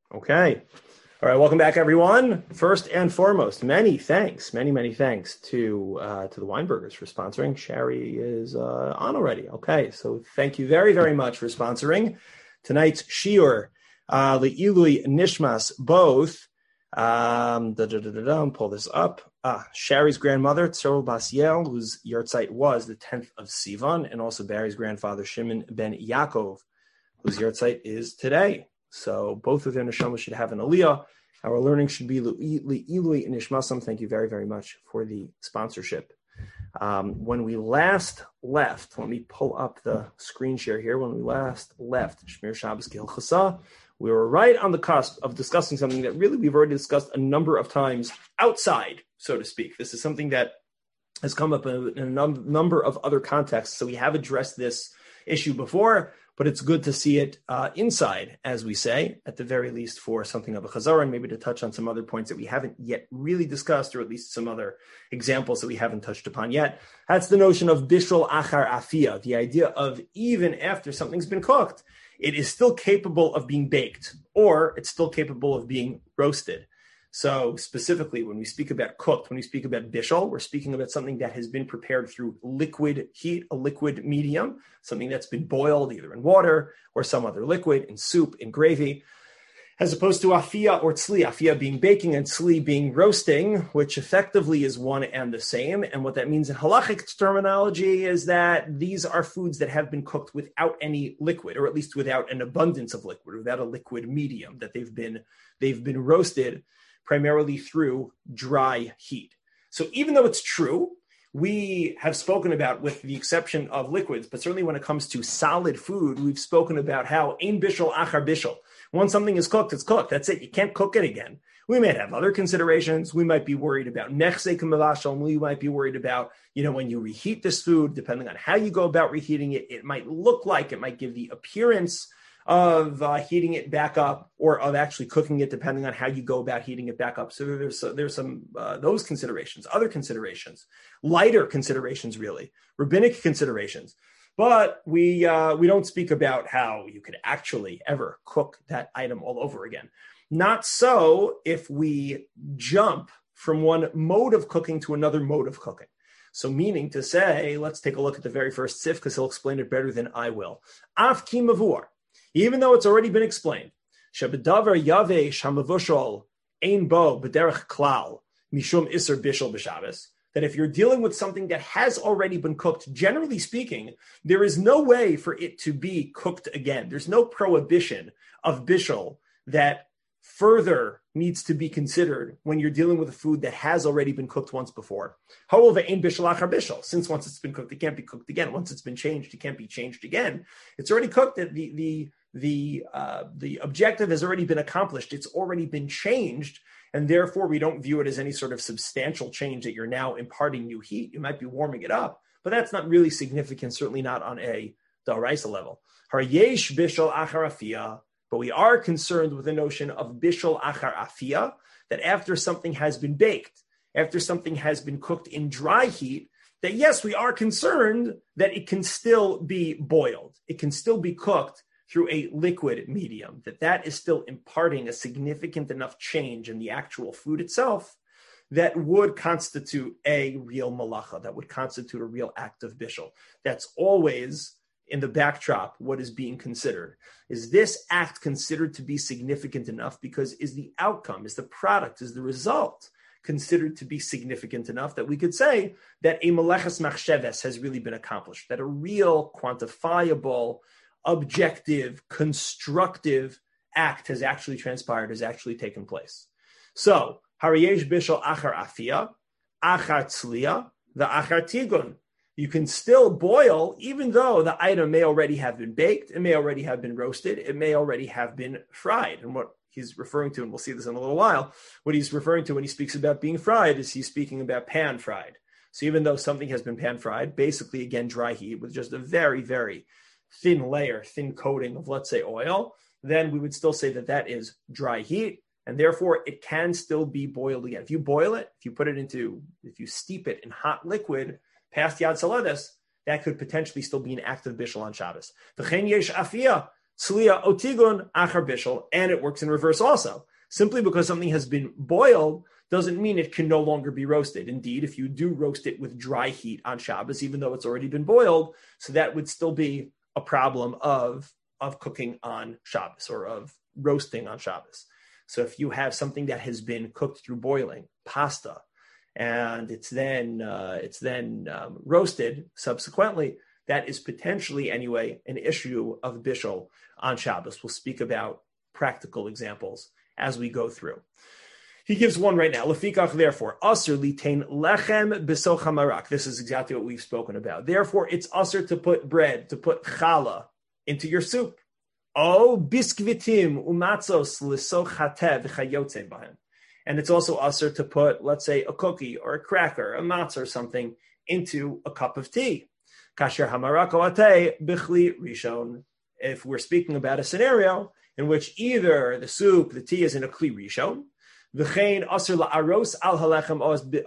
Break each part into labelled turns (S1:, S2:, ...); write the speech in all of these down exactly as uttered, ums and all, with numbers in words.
S1: Okay. All right. Welcome back, everyone. First and foremost, many thanks, many, many thanks to uh, to the Weinbergers for sponsoring. Sherry is uh, on already. Okay. So thank you very, very much for sponsoring tonight's shiur. Uh, Le'ilui Nishmas, both. Um, da, da, da, da, da, pull this up. Ah, Sherry's grandmother, Tzorel Basiel, whose yahrzeit was the tenth of Sivan, and also Barry's grandfather, Shimon ben Yaakov, whose yahrzeit is today. So both of their neshamas should have an aliyah. Our learning should be Le'ilui Nishmasam. Thank you very, very much for the sponsorship. Um, when we last left, let me pull up the screen share here. When we last left Shmir Shabbos Gehilchasa, we were right on the cusp of discussing something that really we've already discussed a number of times outside, so to speak. This is something that has come up in a num- number of other contexts. So we have addressed this issue before, but it's good to see it uh, inside, as we say, at the very least for something of a chazara, and maybe to touch on some other points that we haven't yet really discussed, or at least some other examples that we haven't touched upon yet. That's the notion of bishul achar afia, the idea of even after something's been cooked, it is still capable of being baked, or it's still capable of being roasted. So specifically, when we speak about cooked, when we speak about bishul, we're speaking about something that has been prepared through liquid heat, a liquid medium, something that's been boiled either in water or some other liquid, in soup, in gravy, as opposed to afia or tzli, afia being baking and tzli being roasting, which effectively is one and the same. And what that means in halachic terminology is that these are foods that have been cooked without any liquid, or at least without an abundance of liquid, without a liquid medium, that they've been they've been roasted primarily through dry heat. So even though it's true, we have spoken about, with the exception of liquids, but certainly when it comes to solid food, we've spoken about how ein bishul achar bishul. Once something is cooked, it's cooked. That's it. You can't cook it again. We might have other considerations. We might be worried about nechse k'mevashal. We might be worried about, you know, when you reheat this food, depending on how you go about reheating it, it might look like, it might give the appearance of uh, heating it back up, or of actually cooking it, depending on how you go about heating it back up. So there's uh, there's some uh, those considerations, other considerations, lighter considerations, really, rabbinic considerations. But we uh, we don't speak about how you could actually ever cook that item all over again. Not so if we jump from one mode of cooking to another mode of cooking. So meaning to say, let's take a look at the very first sif, because he'll explain it better than I will. Af ki mavur. Even though it's already been explained, shebedavar yavesh hamavushol ein bo b'derech klal mishum iser bishul b'Shabbos, that if you're dealing with something that has already been cooked, generally speaking, there is no way for it to be cooked again. There's no prohibition of bishul that further needs to be considered when you're dealing with a food that has already been cooked once before. However, ein bishul achar bishul, since once it's been cooked, it can't be cooked again. Once it's been changed, it can't be changed again. It's already cooked. The the the uh, the objective has already been accomplished. It's already been changed, and therefore we don't view it as any sort of substantial change that you're now imparting new heat. You might be warming it up, but that's not really significant. Certainly not on a d'oraisa level. Har yesh bishul achar afia. But we are concerned with the notion of bishul achar afia, that after something has been baked, after something has been cooked in dry heat, that yes, we are concerned that it can still be boiled. It can still be cooked through a liquid medium, that that is still imparting a significant enough change in the actual food itself that would constitute a real malacha, that would constitute a real act of bishul. That's always in the backdrop what is being considered. Is this act considered to be significant enough? Because is the outcome, is the product, is the result considered to be significant enough that we could say that a meleches machsheves has really been accomplished, that a real, quantifiable, objective, constructive act has actually transpired, has actually taken place. So, hariyesh bishul achar afia, achar tzliya, the achar tigun. You can still boil, even though the item may already have been baked, it may already have been roasted, it may already have been fried. And what he's referring to, and we'll see this in a little while, what he's referring to when he speaks about being fried is he's speaking about pan fried. So even though something has been pan fried, basically, again, dry heat with just a very, very thin layer, thin coating of, let's say, oil, then we would still say that that is dry heat, and therefore it can still be boiled again. If you boil it, if you put it into, if you steep it in hot liquid past Yad Saledes, that could potentially still be an act of bishul on Shabbos. V'chein yesh afia Slia otigun achar bishul, and it works in reverse also. Simply because something has been boiled doesn't mean it can no longer be roasted. Indeed, if you do roast it with dry heat on Shabbos, even though it's already been boiled, so that would still be a problem of, of cooking on Shabbos or of roasting on Shabbos. So if you have something that has been cooked through boiling, pasta, and it's then uh, it's then um, roasted subsequently, that is potentially anyway an issue of bishul on Shabbos. We'll speak about practical examples as we go through. He gives one right now. Lefikach, therefore, aser litain lechem b'socha marak. This is exactly what we've spoken about. Therefore, it's aser to put bread, to put challah into your soup. Oh, biskvitim umatzos l'soch hatev v'chayotze b'hem. And it's also aser to put, let's say, a cookie or a cracker, a matzah or something into a cup of tea. Kasher hamarak oatei bichli rishon. If we're speaking about a scenario in which either the soup, the tea is in a kli rishon, v'chein aser la'aros al halechem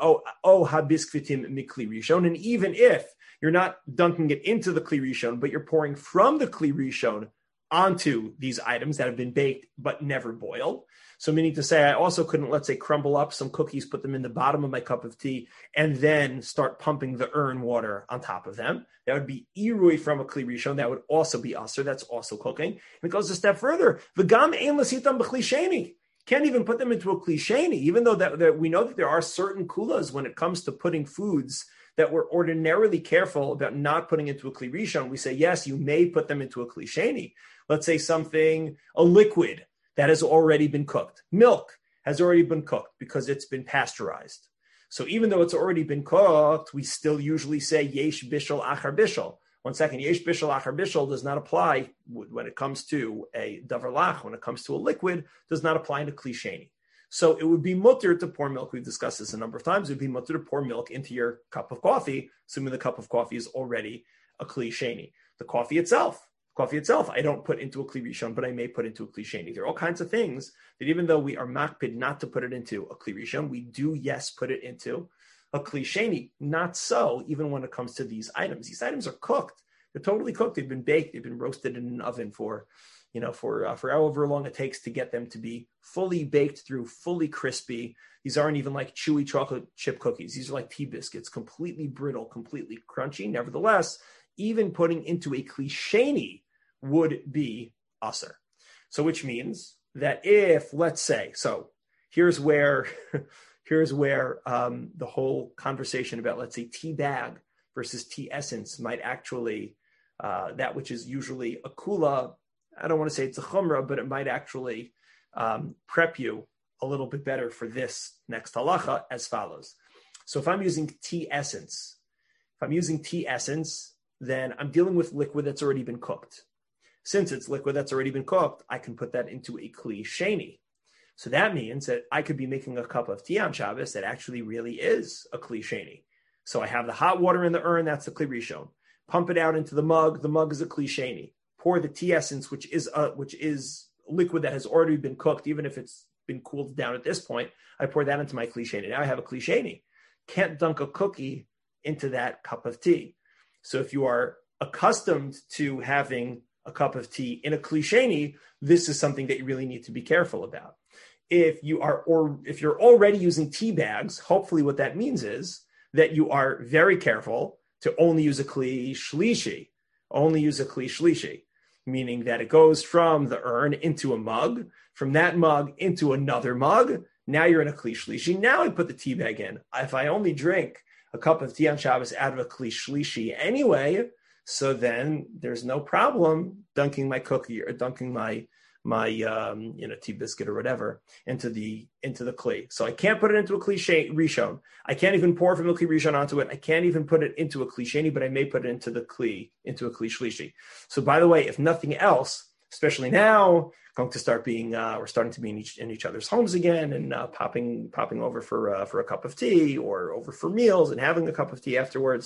S1: o habiskvitim mikli rishon, and even if you're not dunking it into the kli rishon, but you're pouring from the kli rishon onto these items that have been baked but never boiled. So meaning to say, I also couldn't, let's say, crumble up some cookies, put them in the bottom of my cup of tea, and then start pumping the urn water on top of them. That would be irui from a kli rishon. That would also be aser. That's also cooking. And it goes a step further. V'gam ein l'sitam b'kli sheni. Can't even put them into a kli sheni, even though that, that we know that there are certain kulas when it comes to putting foods that we're ordinarily careful about not putting into a kli rishon. We say, yes, you may put them into a kli sheni. Let's say something, a liquid that has already been cooked. Milk has already been cooked because it's been pasteurized. So even though it's already been cooked, we still usually say yesh bishul achar bishul. One second, yesh bishul achar bishul does not apply when it comes to a davar lach, when it comes to a liquid, does not apply to kli sheni. So it would be mutter to pour milk. We've discussed this a number of times. It would be mutter to pour milk into your cup of coffee, assuming the cup of coffee is already a kli sheni. The coffee itself, Coffee itself, I don't put into a kli rishon, but I may put into a kli sheni. There are all kinds of things that even though we are makpid not to put it into a kli rishon, we do, yes, put it into a kli sheni. Not so, even when it comes to these items. These items are cooked. They're totally cooked. They've been baked. They've been roasted in an oven for, you know, for, uh, for however long it takes to get them to be fully baked through, fully crispy. These aren't even like chewy chocolate chip cookies. These are like tea biscuits, completely brittle, completely crunchy. Nevertheless, even putting into a kli sheni would be aser. So which means that if, let's say, so here's where, here's where um, the whole conversation about, let's say, tea bag versus tea essence might actually, uh, that which is usually a kula, I don't want to say it's a chumrah, but it might actually um, prep you a little bit better for this next halacha as follows. So if I'm using tea essence, if I'm using tea essence, then I'm dealing with liquid that's already been cooked. Since it's liquid that's already been cooked, I can put that into a kli sheni. So that means that I could be making a cup of tea on Shabbos that actually really is a kli sheni. So I have the hot water in the urn, that's the kli rishon. Pump it out into the mug, the mug is a kli sheni. Pour the tea essence, which is a, which is liquid that has already been cooked, even if it's been cooled down at this point, I pour that into my kli sheni. Now I have a kli sheni. Can't dunk a cookie into that cup of tea. So if you are accustomed to having a cup of tea in a kli sheni, this is something that you really need to be careful about. If you are, or if you're already using tea bags, hopefully what that means is that you are very careful to only use a kli shlishi, only use a kli shlishi, meaning that it goes from the urn into a mug, from that mug into another mug. Now you're in a kli shlishi. Now I put the tea bag in. If I only drink a cup of tea on Shabbos out of a kli shlishi anyway, so then there's no problem dunking my cookie or dunking my my um, you know tea biscuit or whatever into the into the kli. So I can't put it into a kli rishon. I can't even pour from the kli rishon onto it. I can't even put it into a kli sheni, but I may put it into the kli into a kli shlishi. So by the way, if nothing else, especially now, going to start being uh, we're starting to be in each in each other's homes again and uh, popping popping over for uh, for a cup of tea or over for meals and having a cup of tea afterwards.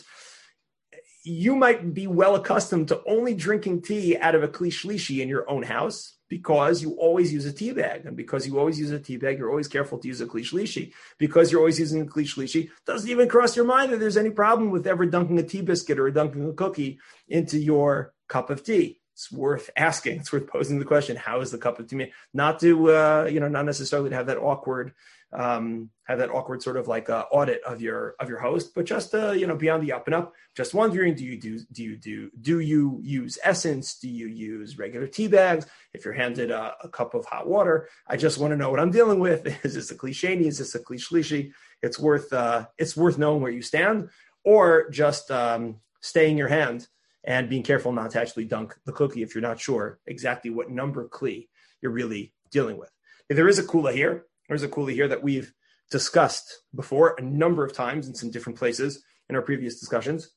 S1: You might be well accustomed to only drinking tea out of a kli shlishi in your own house because you always use a tea bag. And because you always use a tea bag, you're always careful to use a kli shlishi. Because you're always using a kli shlishi, doesn't even cross your mind that there's any problem with ever dunking a tea biscuit or dunking a cookie into your cup of tea. it's worth asking. It's worth posing the question: how is the cup of tea made? Not to, uh, you know, not necessarily to have that awkward, um, have that awkward sort of like uh, audit of your of your host, but just uh, you know, beyond the up and up. Just wondering: do you do do you do do you use essence? Do you use regular tea bags? If you're handed a, a cup of hot water, I just want to know what I'm dealing with. Is this a klisheni? Is this a klishlishi? It's worth uh, it's worth knowing where you stand, or just um, staying your hand and being careful not to actually dunk the cookie if you're not sure exactly what number kli you're really dealing with. If there is a kula here, there's a kula here that we've discussed before a number of times in some different places in our previous discussions.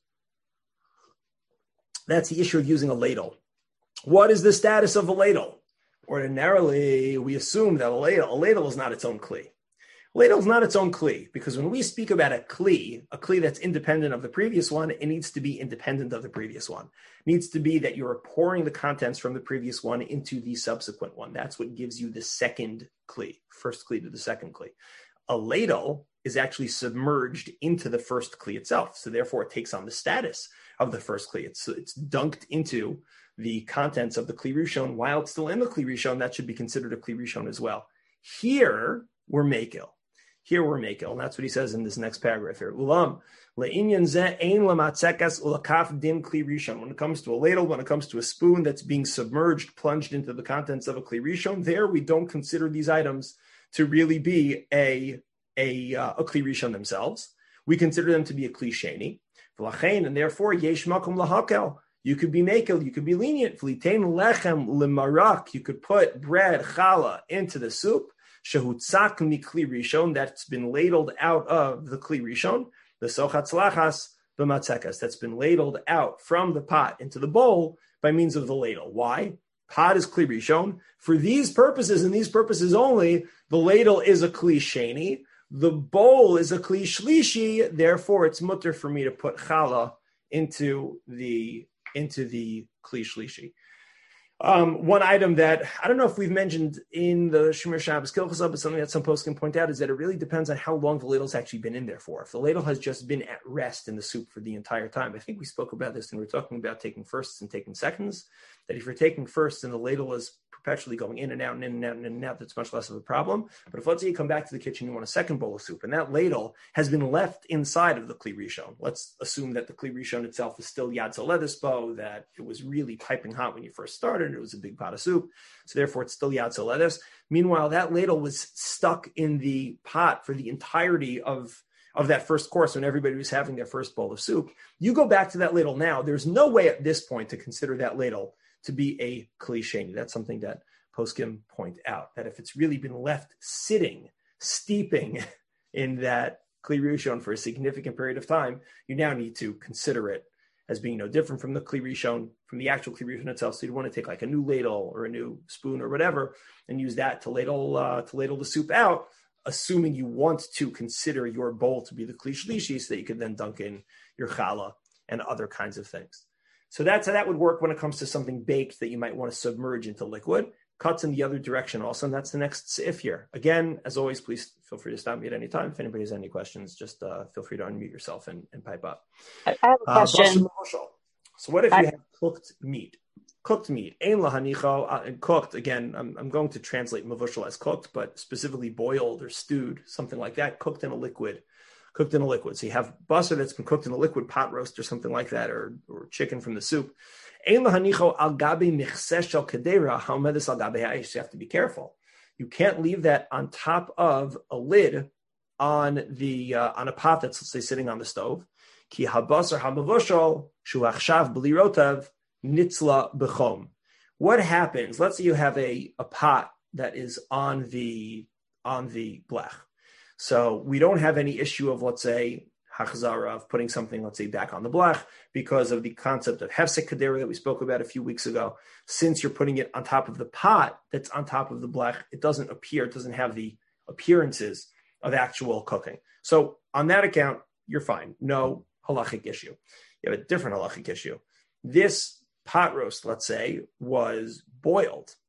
S1: That's the issue of using a ladle. What is the status of a ladle? Ordinarily, we assume that a ladle, a ladle is not its own kli. Ladle is not its own kli, because when we speak about a kli, a kli that's independent of the previous one, it needs to be independent of the previous one. It needs to be that you're pouring the contents from the previous one into the subsequent one. That's what gives you the second kli, first kli to the second kli. A ladle is actually submerged into the first kli itself, so therefore it takes on the status of the first kli. It's, it's dunked into the contents of the kli rishon while it's still in the kli rishon. That should be considered a kli rishon as well. Here, we're makil. Here we're makil, and that's what he says in this next paragraph here. Ulam le'inyan zeh ein lamatzekas ulakaf din kli rishon. When it comes to a ladle, when it comes to a spoon that's being submerged, plunged into the contents of a kli rishon, there we don't consider these items to really be a a uh, a kli rishon themselves. We consider them to be a kli sheni, v'lachein, and therefore yesh makom lahakel. You could be makil, you could be lenient. V'litein lechem lemarak. You could put bread challah into the soup. Shehutzak mikli rishon, that's been ladled out of the kli rishon, the sochatz lachas b'matzekas, that's been ladled out from the pot into the bowl by means of the ladle. Why? Pot is kli rishon. For these purposes and these purposes only, the ladle is a kli sheni. The bowl is a kli shlishi. Therefore, it's mutter for me to put challah into the into the kli shlishi. Um, one item that I don't know if we've mentioned in the Shomer Shabbos Kilchasa, but something that some posts can point out is that it really depends on how long the ladle's actually been in there for. If the ladle has just been at rest in the soup for the entire time, I think we spoke about this and we were talking about taking firsts and taking seconds, that if you're taking firsts and the ladle is perpetually going in and out and in and out and in and out, that's much less of a problem. But if let's say you come back to the kitchen, you want a second bowl of soup, and that ladle has been left inside of the kli rishon. Let's assume that the kli rishon itself is still yad soledespo, that it was really piping hot when you first started. It was a big pot of soup, so therefore it's still yad soledes. Meanwhile, that ladle was stuck in the pot for the entirety of of that first course when everybody was having their first bowl of soup. You go back to that ladle now. There's no way at this point to consider that ladle to be a kli sheni. That's something that poskim point out, that if it's really been left sitting, steeping in that kli rishon for a significant period of time, you now need to consider it as being no different from the kli rishon, from the actual kli rishon itself. So you want to take like a new ladle or a new spoon or whatever and use that to ladle uh, to ladle the soup out, assuming you want to consider your bowl to be the kli shlishi, so that you could then dunk in your challah and other kinds of things. So that's how that would work when it comes to something baked that you might want to submerge into liquid. Cuts in the other direction also, and that's the next seif here. Again, as always, please feel free to stop me at any time. If anybody has any questions, just uh, feel free to unmute yourself and, and pipe up.
S2: I have a question.
S1: Uh, so what if you have cooked meat? Cooked meat, ein lahanicho, uh, and cooked, again, I'm, I'm going to translate mavushal as cooked, but specifically boiled or stewed, something like that, cooked in a liquid. Cooked in a liquid. So you have basar that's been cooked in a liquid, pot roast or something like that, or, or chicken from the soup. You have to be careful. You can't leave that on top of a lid on the uh, on a pot that's, let's say, sitting on the stove. Ki habasar hamavushal shu achshav b'li rotav nitzla b'chom. What happens? Let's say you have a, a pot that is on the on the blech. So we don't have any issue of, let's say, hachzara, of putting something, let's say, back on the blech, because of the concept of hefsek kadera that we spoke about a few weeks ago. Since you're putting it on top of the pot that's on top of the blech, it doesn't appear, it doesn't have the appearances of actual cooking. So on that account, you're fine. No halachic issue. You have a different halachic issue. This pot roast, let's say, was boiled.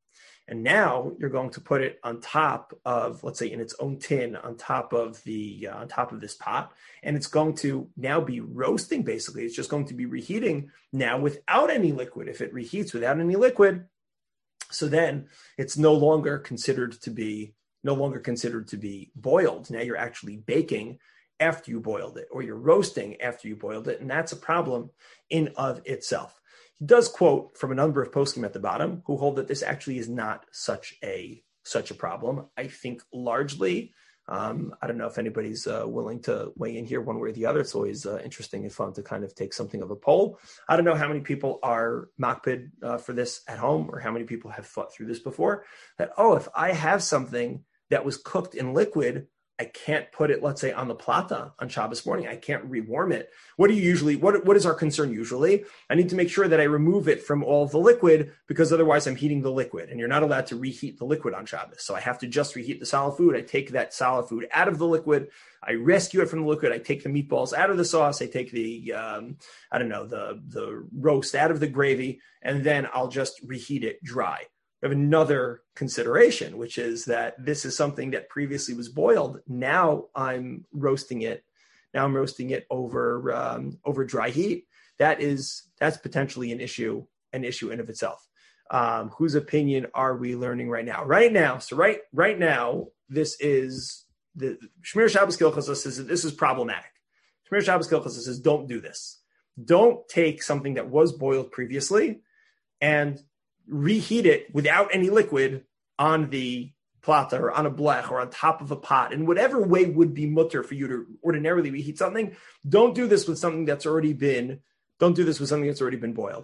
S1: And now you're going to put it on top of, let's say, in its own tin, on top of the uh, on top of this pot, and it's going to now be roasting. Basically, it's just going to be reheating now without any liquid. If it reheats without any liquid, so then it's no longer considered to be no longer considered to be boiled. Now you're actually baking after you boiled it, or you're roasting after you boiled it, and that's a problem in of itself. He does quote from a number of poskim at the bottom who hold that this actually is not such a such a problem. I think largely, um, I don't know if anybody's uh, willing to weigh in here one way or the other. It's always uh, interesting and fun to kind of take something of a poll. I don't know how many people are makpid uh, for this at home, or how many people have thought through this before, that, oh, if I have something that was cooked in liquid, I can't put it, let's say, on the plata on Shabbos morning. I can't rewarm it. What do you usually, what, what is our concern usually? I need to make sure that I remove it from all of the liquid, because otherwise I'm heating the liquid, and you're not allowed to reheat the liquid on Shabbos. So I have to just reheat the solid food. I take that solid food out of the liquid. I rescue it from the liquid. I take the meatballs out of the sauce. I take the, um, I don't know, the, the roast out of the gravy, and then I'll just reheat it dry. We have another consideration, which is that this is something that previously was boiled. Now I'm roasting it. Now I'm roasting it over um, over dry heat. That is that's potentially an issue, an issue in of itself. Um, whose opinion are we learning right now? Right now, so right right now, this is the Shmir Shabbos Kilchasa says that this is problematic. Shmir Shabbos Kilchasa says don't do this. Don't take something that was boiled previously and reheat it without any liquid on the plata or on a blech or on top of a pot, in whatever way would be mutter for you to ordinarily reheat something. Don't do this with something that's already been, don't do this with something that's already been boiled.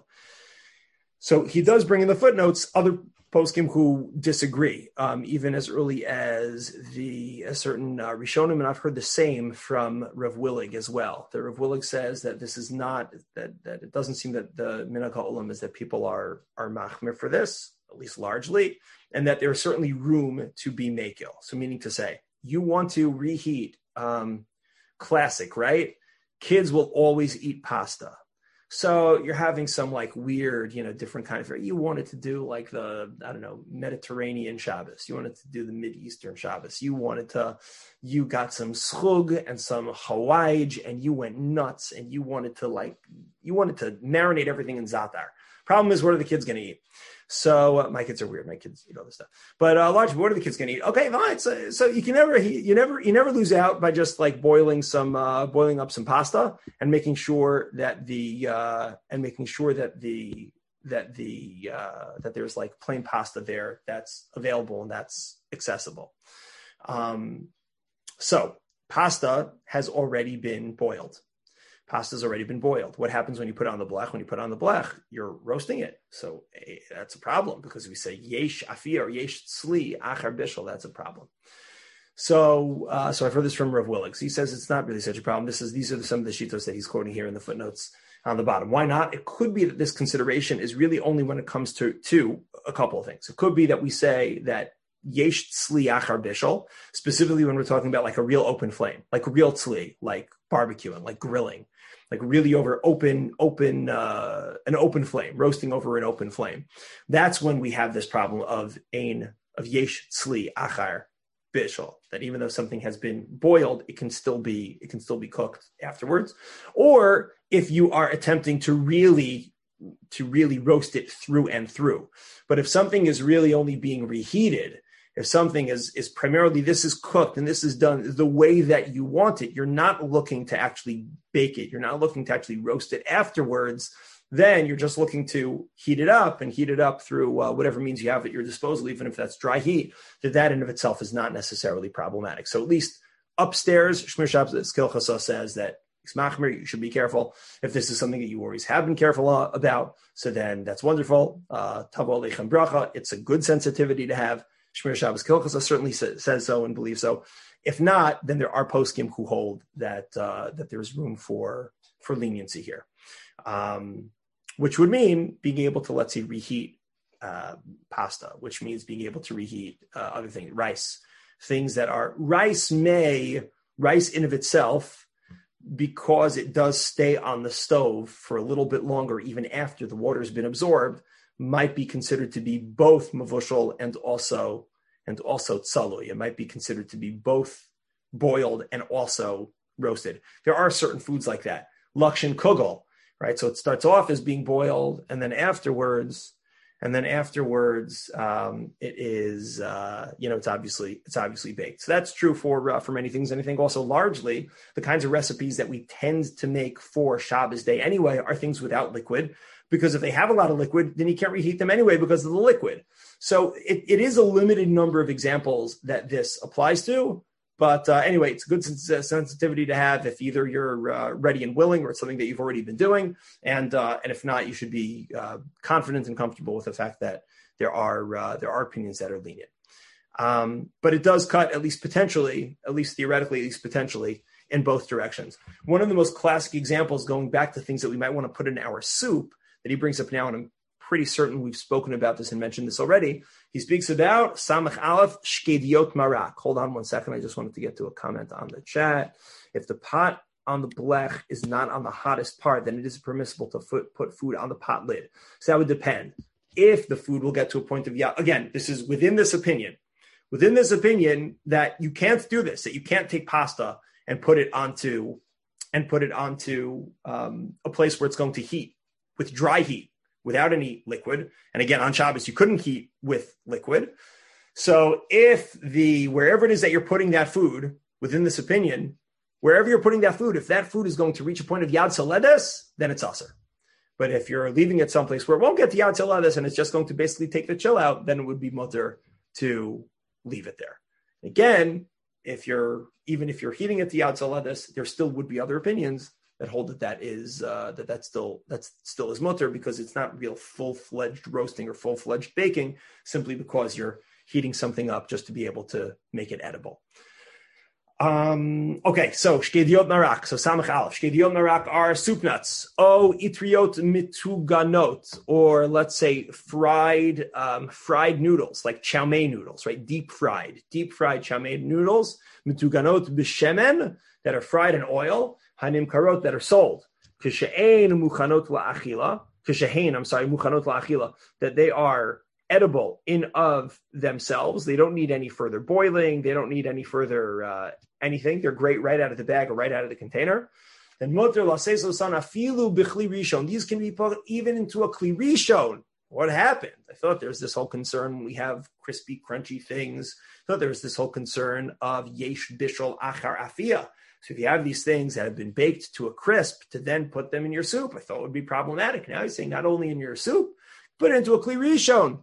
S1: So he does bring in the footnotes other poskim who disagree, um, even as early as the a certain uh, Rishonim, and I've heard the same from Rav Willig as well. The Rav Willig says that this is not, that, that it doesn't seem that the minhag ha'olam is that people are, are machmir for this, at least largely, and that there's certainly room to be makil. So meaning to say, you want to reheat um, classic, right? Kids will always eat pasta. So you're having some like weird, you know, different kind of, you wanted to do like the, I don't know, Mediterranean Shabbos. You wanted to do the Mid-Eastern Shabbos. You wanted to, you got some schug and some hawaij, and you went nuts, and you wanted to like, you wanted to marinate everything in za'atar. Problem is, what are the kids going to eat? So uh, my kids are weird. My kids eat all this stuff. But uh, large, what are the kids going to eat? Okay, fine. So, so you can never, you never, you never lose out by just like boiling some, uh, boiling up some pasta and making sure that the, uh, and making sure that the, that the, uh, that there's like plain pasta there that's available and that's accessible. Um, so pasta has already been boiled. Pasta's already been boiled. What happens when you put it on the blech? When you put it on the blech, you're roasting it. So eh, that's a problem, because we say yesh afia or yesh tzli achar bishul. That's a problem. So, uh, so I've heard this from Rav Willig. So he says it's not really such a problem. This is these are some of the shitos that he's quoting here in the footnotes on the bottom. Why not? It could be that this consideration is really only when it comes to to a couple of things. It could be that we say that yesh tzli achar bishul, specifically when we're talking about like a real open flame, like real tzli, like barbecuing, like grilling, like really over open, open, uh, an open flame, roasting over an open flame. That's when we have this problem of ein, of yesh tzli achar bishul, that even though something has been boiled, it can still be, it can still be cooked afterwards. Or if you are attempting to really, to really roast it through and through. But if something is really only being reheated, if something is, is primarily, this is cooked and this is done the way that you want it, you're not looking to actually bake it, you're not looking to actually roast it afterwards, then you're just looking to heat it up and heat it up through uh, whatever means you have at your disposal, even if that's dry heat, that that in of itself is not necessarily problematic. So at least upstairs, Shmir Shabbos Kilchasa says that you should be careful. If this is something that you always have been careful uh, about, so then that's wonderful. Uh, Tavo Lechem Bracha, it's a good sensitivity to have. Shmir Shabbos Kilchasa certainly sa- says so and believes so. If not, then there are poskim who hold that uh, that there's room for for leniency here, um, which would mean being able to, let's say, reheat uh, pasta, which means being able to reheat uh, other things, rice, things that are rice may rice in of itself, because it does stay on the stove for a little bit longer, even after the water has been absorbed, might be considered to be both mavushal and also and also tsalui. It might be considered to be both boiled and also roasted. There are certain foods like that. Lakshin kugel, right? So it starts off as being boiled, and then afterwards, and then afterwards, um, it is, uh, you know, it's obviously it's obviously baked. So that's true for uh, for many things. And I think also largely the kinds of recipes that we tend to make for Shabbos day anyway are things without liquid, because if they have a lot of liquid, then you can't reheat them anyway because of the liquid. So it, it is a limited number of examples that this applies to. But uh, anyway, it's a good sens- sensitivity to have if either you're uh, ready and willing or it's something that you've already been doing. And uh, and if not, you should be uh, confident and comfortable with the fact that there are uh, there are opinions that are lenient. Um, but it does cut, at least potentially, at least theoretically, at least potentially, in both directions. One of the most classic examples, going back to things that we might want to put in our soup, that he brings up now, and I'm pretty certain we've spoken about this and mentioned this already. He speaks about Samach Aleph Shkediot Marak. Hold on one second. I just wanted to get to a comment on the chat. If the pot on the blech is not on the hottest part, then it is permissible to put, put food on the pot lid. So that would depend. If the food will get to a point of, yeah, again, this is within this opinion, within this opinion that you can't do this, that you can't take pasta and put it onto, and put it onto um, a place where it's going to heat with dry heat, without any liquid. And again, on Shabbos, you couldn't heat with liquid. So if the, wherever it is that you're putting that food, within this opinion, wherever you're putting that food, if that food is going to reach a point of Yad Saledes, then it's aser. But if you're leaving it someplace where it won't get to Yad Saledes and it's just going to basically take the chill out, then it would be mutter to leave it there. Again, if you're, even if you're heating it to Yad Saledes, there still would be other opinions that hold that that is uh, that that's still that's still is mutter, because it's not real full-fledged roasting or full-fledged baking, simply because you're heating something up just to be able to make it edible. Um, okay, so shkediot marak, so samach aleph. Shkediot marak are soup nuts. O itriot mituganot, or let's say fried um, fried noodles, like chow mein noodles, right? Deep fried, deep fried chow mein noodles, mituganot b'shemen, that are fried in oil. Hanim karot, that are sold. Kishein muchanot la'achila. Kishein, I'm sorry, muchanot la'achila, that they are edible in of themselves. They don't need any further boiling. They don't need any further uh, anything. They're great right out of the bag or right out of the container. Then moter laseso sana filu bichli rishon. These can be put even into a kli rishon. What happened? I thought there was this whole concern when we have crispy, crunchy things. I thought there was this whole concern of yesh bishol achar afia. So if you have these things that have been baked to a crisp to then put them in your soup, I thought it would be problematic. Now he's saying not only in your soup, put it into a kli rishon.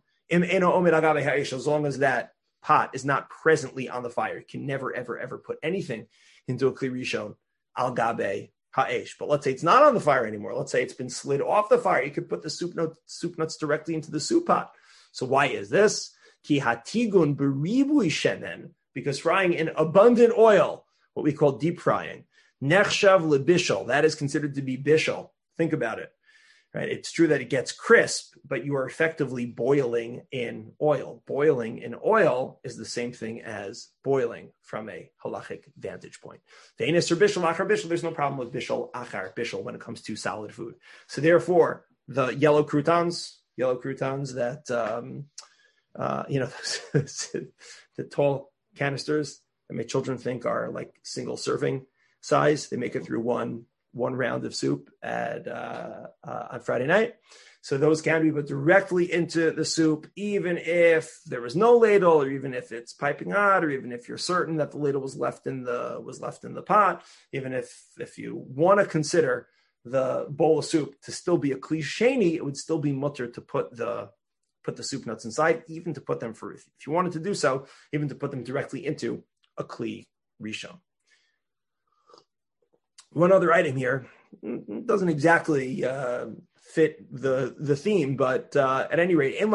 S1: As long as that pot is not presently on the fire, you can never, ever, ever put anything into a kli rishon al gabe ha'esh. But let's say it's not on the fire anymore. Let's say it's been slid off the fire. You could put the soup, note, soup nuts directly into the soup pot. So why is this? Ki hatigun beribui shemen, because frying in abundant oil, what we call deep frying, nechshav lebishol, that is considered to be bishol. Think about it, right? It's true that it gets crisp, but you are effectively boiling in oil. Boiling in oil is the same thing as boiling from a halachic vantage point. The enes or bishol, achar bishol, there's no problem with bishol, achar bishol when it comes to solid food. So therefore, the yellow croutons, yellow croutons that, um, uh, you know, the tall canisters that my children think are like single serving size. They make it through one one round of soup at uh, uh, on Friday night. So those can be put directly into the soup, even if there was no ladle, or even if it's piping hot, or even if you're certain that the ladle was left in the was left in the pot. Even if if you want to consider the bowl of soup to still be a kli sheni, it would still be mutter to put the put the soup nuts inside, even to put them for if you wanted to do so, even to put them directly into a kli rishon. One other item here doesn't exactly uh, fit the the theme, but uh, at any rate,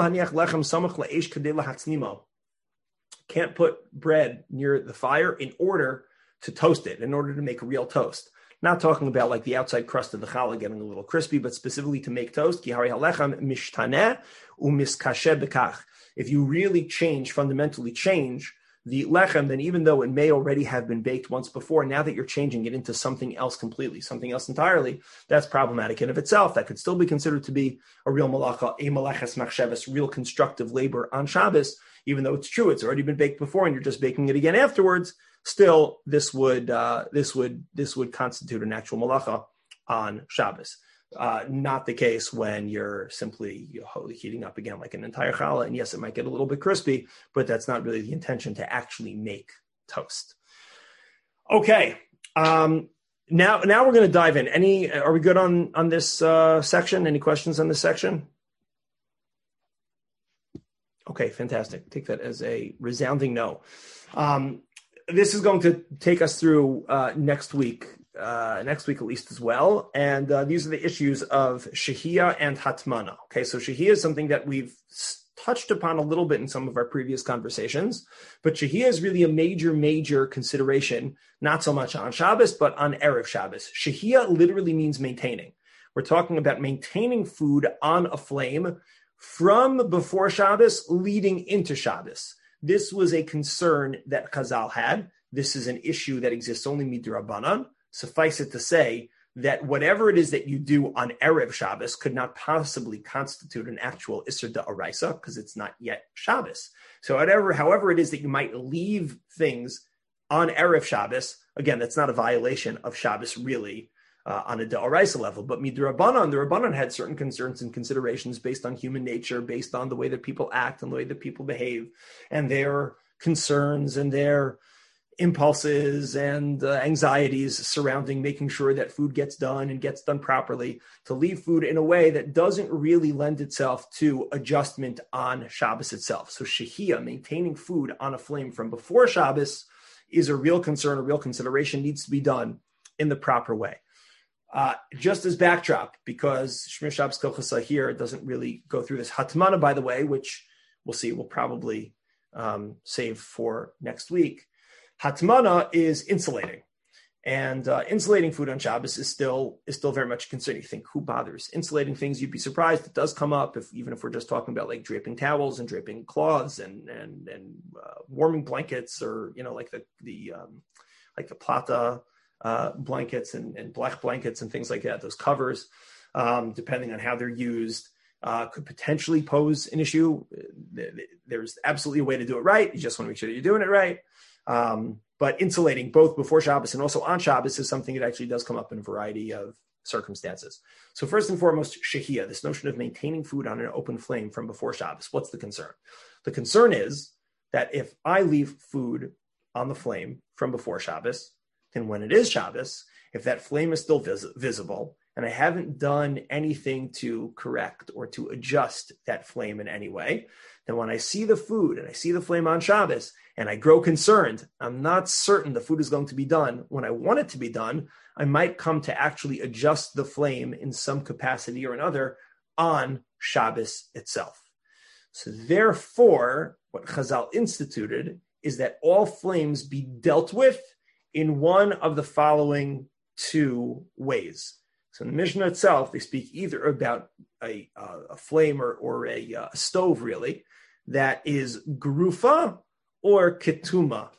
S1: can't put bread near the fire in order to toast it, in order to make a real toast. Not talking about like the outside crust of the challah getting a little crispy, but specifically to make toast. If you really change, fundamentally change the lechem, then even though it may already have been baked once before, now that you're changing it into something else completely, something else entirely, that's problematic in of itself. That could still be considered to be a real malacha, a malaches machshavas, real constructive labor on Shabbos, even though it's true, it's already been baked before and you're just baking it again afterwards. Still, this would uh, this would this would constitute an actual malacha on Shabbos. Uh, not the case when you're simply you know, heating up again like an entire challah. And yes, it might get a little bit crispy, but that's not really the intention to actually make toast. Okay, um, now now we're going to dive in. Any are we good on on this uh, section? Any questions on this section? Okay, fantastic. Take that as a resounding no. Um, this is going to take us through uh, next week. Uh, next week at least as well. And uh, these are the issues of shehiyah and hatmana. Okay, so shehiyah is something that we've touched upon a little bit in some of our previous conversations, but shehiyah is really a major, major consideration, not so much on Shabbos, but on Erev Shabbos. Shehiyah literally means maintaining. We're talking about maintaining food on a flame from before Shabbos leading into Shabbos. This was a concern that Chazal had. This is an issue that exists only midrabanan. Suffice it to say that whatever it is that you do on Erev Shabbos could not possibly constitute an actual Isser D'Oraisa because it's not yet Shabbos. So whatever, however it is that you might leave things on Erev Shabbos, again, that's not a violation of Shabbos really uh, on a D'Oraisa level, but Midrabanan, the Rabbanan had certain concerns and considerations based on human nature, based on the way that people act and the way that people behave and their concerns and their impulses and uh, anxieties surrounding making sure that food gets done and gets done properly, to leave food in a way that doesn't really lend itself to adjustment on Shabbos itself. So shehiyah, maintaining food on a flame from before Shabbos, is a real concern, a real consideration, needs to be done in the proper way. Uh, just as backdrop, because Shmir Shabbos Kochasa here doesn't really go through this. Hatmana, by the way, which we'll see, we'll probably um, save for next week. Hatmana is insulating, and uh, insulating food on Shabbos is still is still very much a concern. You think, who bothers insulating things? You'd be surprised. It does come up, if even if we're just talking about like draping towels and draping cloths and and and uh, warming blankets, or you know, like the the um, like the plata uh, blankets and, and black blankets and things like that. Those covers, um, depending on how they're used, uh, could potentially pose an issue. There's absolutely a way to do it right. You just want to make sure that you're doing it right. Um, but insulating both before Shabbos and also on Shabbos is something that actually does come up in a variety of circumstances. So first and foremost, shehiyah, this notion of maintaining food on an open flame from before Shabbos. What's the concern? The concern is that if I leave food on the flame from before Shabbos, then when it is Shabbos, if that flame is still vis- visible and I haven't done anything to correct or to adjust that flame in any way, then when I see the food and I see the flame on Shabbos and I grow concerned, I'm not certain the food is going to be done when I want it to be done, I might come to actually adjust the flame in some capacity or another on Shabbos itself. So therefore, what Chazal instituted is that all flames be dealt with in one of the following two ways. So in the Mishnah itself, they speak either about a, uh, a flame or, or a, uh, a stove, really, that is grufa or ketuma.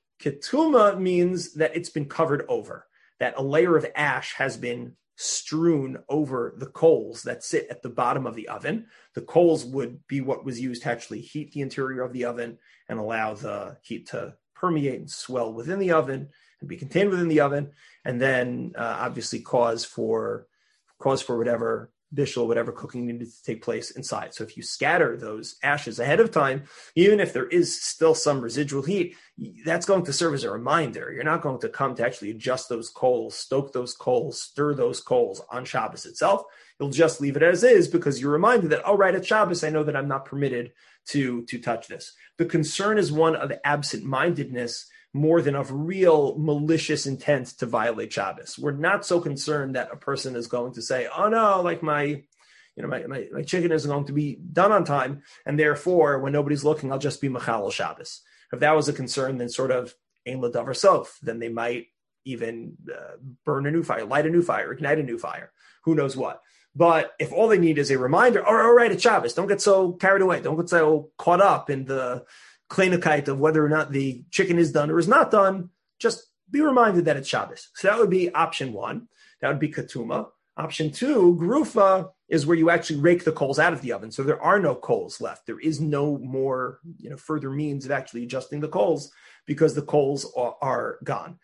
S1: Ketuma means that it's been covered over, that a layer of ash has been strewn over the coals that sit at the bottom of the oven. The coals would be what was used to actually heat the interior of the oven and allow the heat to permeate and swell within the oven and be contained within the oven, and then uh, obviously cause for cause for whatever bishul, whatever cooking needed to take place inside. So if you scatter those ashes ahead of time, even if there is still some residual heat, that's going to serve as a reminder. You're not going to come to actually adjust those coals, stoke those coals, stir those coals on Shabbos itself. You'll just leave it as is because you're reminded that, oh, right, at Shabbos, I know that I'm not permitted to, to touch this. The concern is one of absent-mindedness more than of real malicious intent to violate Shabbos. We're not so concerned that a person is going to say, oh no, like my, you know, my, my, my chicken is going to be done on time, and therefore when nobody's looking, I'll just be machal Shabbos. If that was a concern, then sort of ein l'davar sof, then they might even uh, burn a new fire, light a new fire, ignite a new fire, who knows what. But if all they need is a reminder, all right, all right, it's Shabbos, don't get so carried away, don't get so caught up in the kleinigkeit of whether or not the chicken is done or is not done, just be reminded that it's Shabbos. So that would be option one. That would be ketuma. Option two, grufa, is where you actually rake the coals out of the oven. So there are no coals left. There is no more, you know, further means of actually adjusting the coals because the coals are, are gone.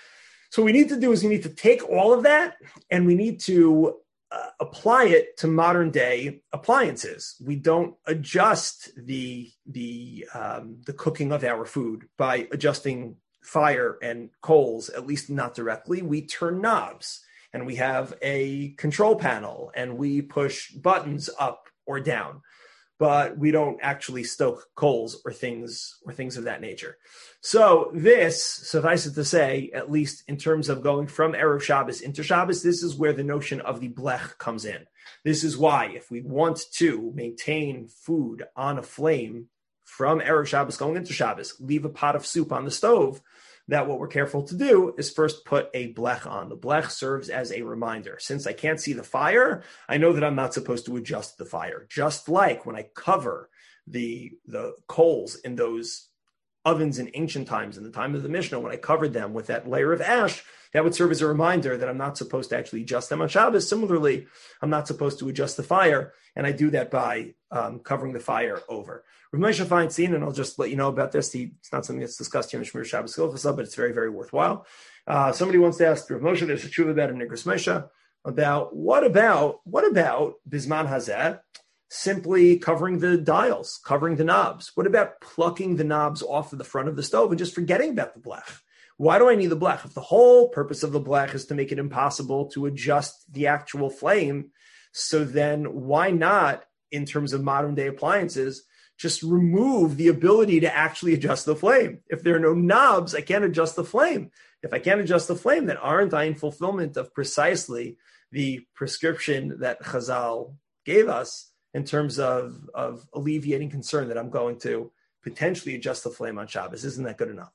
S1: So what we need to do is we need to take all of that and we need to uh, apply it to modern day appliances. We don't adjust the the um, the cooking of our food by adjusting fire and coals, at least not directly. We turn knobs and we have a control panel and we push buttons up or down, but we don't actually stoke coals or things or things of that nature. So this, suffice it to say, at least in terms of going from Erev Shabbos into Shabbos, this is where the notion of the blech comes in. This is why if we want to maintain food on a flame from Erev Shabbos going into Shabbos, leave a pot of soup on the stove, that what we're careful to do is first put a blech on. The blech serves as a reminder. Since I can't see the fire, I know that I'm not supposed to adjust the fire. Just like when I cover the, the coals in those ovens in ancient times, in the time of the Mishnah, when I covered them with that layer of ash, that would serve as a reminder that I'm not supposed to actually adjust them on Shabbos. Similarly, I'm not supposed to adjust the fire, and I do that by um, covering the fire over. Rav Moshe Feinstein, and I'll just let you know about this, he, it's not something that's discussed here in Shmir Shabbos Hilchasa, but it's very, very worthwhile. Uh, somebody wants to ask Rav Moshe, there's a tshuva about in Nigros Moshe, about what about, what about Bisman Hazeh, simply covering the dials, covering the knobs? What about plucking the knobs off of the front of the stove and just forgetting about the blech? Why do I need the blech? If the whole purpose of the blech is to make it impossible to adjust the actual flame, so then why not, in terms of modern day appliances, just remove the ability to actually adjust the flame? If there are no knobs, I can't adjust the flame. If I can't adjust the flame, then aren't I in fulfillment of precisely the prescription that Chazal gave us in terms of, of alleviating concern that I'm going to potentially adjust the flame on Shabbos? Isn't that good enough?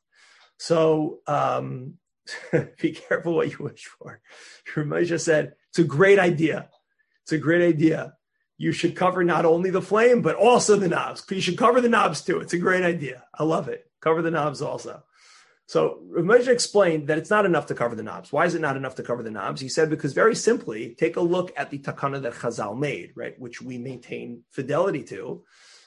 S1: So um, be careful what you wish for. Ramosha said, it's a great idea. It's a great idea. You should cover not only the flame, but also the knobs. You should cover the knobs too. It's a great idea. I love it. Cover the knobs also. So Ramosha explained that it's not enough to cover the knobs. Why is it not enough to cover the knobs? He said, because very simply, take a look at the takana that Chazal made, right, which we maintain fidelity to.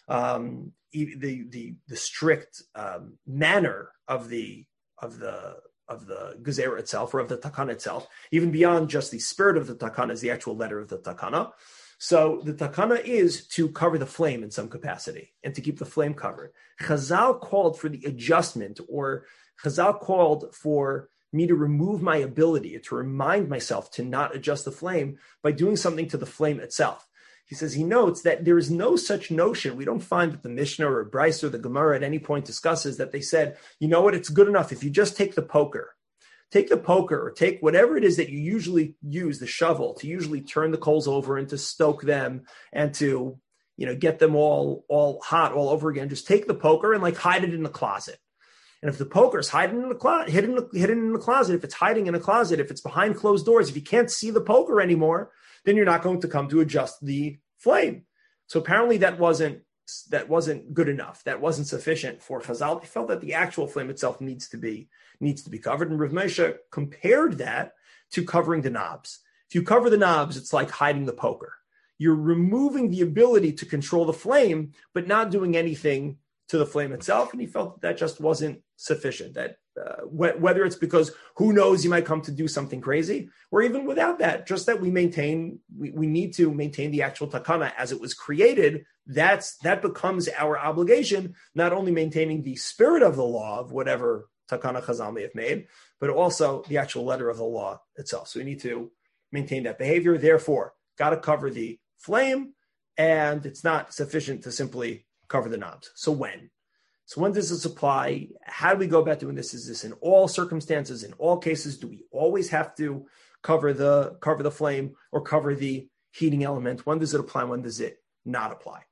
S1: Um, the the the strict um, manner of the of the of the gezerah itself, or of the takana itself, even beyond just the spirit of the takana, is the actual letter of the takana. So the takana is to cover the flame in some capacity and to keep the flame covered. Chazal called for the adjustment, or Chazal called for me to remove my ability, to remind myself to not adjust the flame by doing something to the flame itself. He says, he notes that there is no such notion. We don't find that the Mishnah or Bryce or the Gemara at any point discusses that they said, you know what, it's good enough if you just take the poker. Take the poker or take whatever it is that you usually use, the shovel, to usually turn the coals over and to stoke them and to, you know, get them all, all hot all over again. Just take the poker and like hide it in the closet. And if the poker is hiding in the closet, hidden, hidden in the closet, if it's hiding in a closet, if it's behind closed doors, if you can't see the poker anymore, then you're not going to come to adjust the flame. So apparently that wasn't that wasn't good enough. That wasn't sufficient for Chazal. They felt that the actual flame itself needs to be needs to be covered. And Rav Moshe compared that to covering the knobs. If you cover the knobs, it's like hiding the poker. You're removing the ability to control the flame, but not doing anything to the flame itself. And he felt that, that just wasn't sufficient. That uh, wh- whether it's because who knows, you might come to do something crazy, or even without that, just that we maintain, we, we need to maintain the actual takana as it was created. That's that becomes our obligation, not only maintaining the spirit of the law of whatever takana Chazal may have made, but also the actual letter of the law itself. So we need to maintain that behavior. Therefore, got to cover the flame, and it's not sufficient to simply cover the knobs. So when? So when does this apply? How do we go about doing this? Is this in all circumstances, in all cases? Do we always have to cover the cover the flame or cover the heating element? When does it apply? When does it not apply?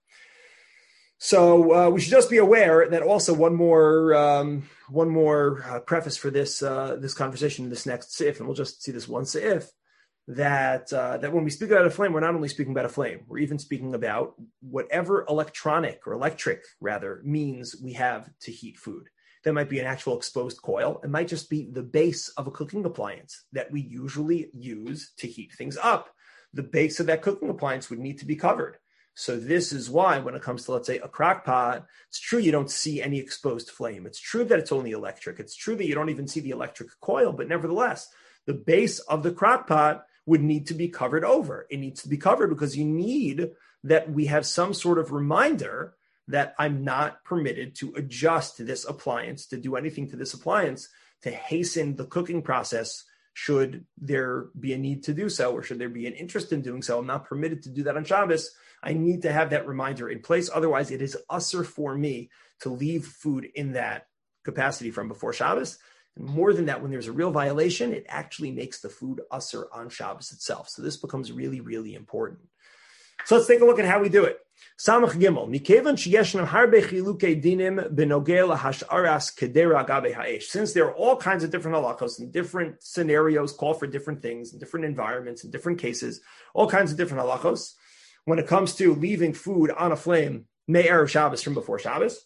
S1: So uh, we should just be aware that also one more um, one more uh, preface for this uh, this conversation, this next seif, and we'll just see this one seif, that uh, that when we speak about a flame, we're not only speaking about a flame, we're even speaking about whatever electronic or electric, rather, means we have to heat food. That might be an actual exposed coil. It might just be the base of a cooking appliance that we usually use to heat things up. The base of that cooking appliance would need to be covered. So this is why when it comes to, let's say, a crock pot, it's true you don't see any exposed flame. It's true that it's only electric. It's true that you don't even see the electric coil, but nevertheless, the base of the crock pot would need to be covered over. It needs to be covered because you need that we have some sort of reminder that I'm not permitted to adjust this appliance, to do anything to this appliance, to hasten the cooking process should there be a need to do so, or should there be an interest in doing so. I'm not permitted to do that on Shabbos. I need to have that reminder in place. Otherwise, it is usher for me to leave food in that capacity from before Shabbos. And more than that, when there's a real violation, it actually makes the food usher on Shabbos itself. So this becomes really, really important. So let's take a look at how we do it. Samach Gimel. Mikevan sheyeshnam harbe chilukei dinim benogei lahasharas kedera gabe ha'esh. Since there are all kinds of different halachos and different scenarios call for different things in different environments in different cases, all kinds of different halachos, when it comes to leaving food on a flame, me'erev Shabbos, from before Shabbos,